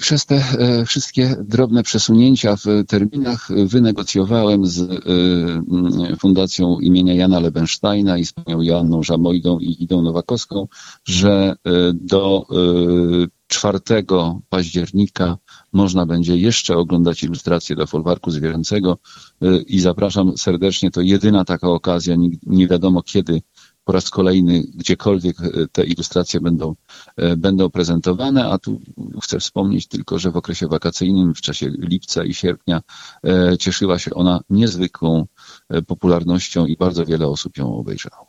przez te wszystkie drobne przesunięcia w terminach wynegocjowałem z Fundacją imienia Jana Lebensteina i z panią Joanną Żabojdą i Idą Nowakowską, że do 4 października można będzie jeszcze oglądać ilustracje do folwarku zwierzęcego i zapraszam serdecznie. To jedyna taka okazja, nie wiadomo kiedy po raz kolejny gdziekolwiek te ilustracje będą prezentowane, a tu chcę wspomnieć tylko, że w okresie wakacyjnym, w czasie lipca i sierpnia cieszyła się ona niezwykłą popularnością i bardzo wiele osób ją obejrzało.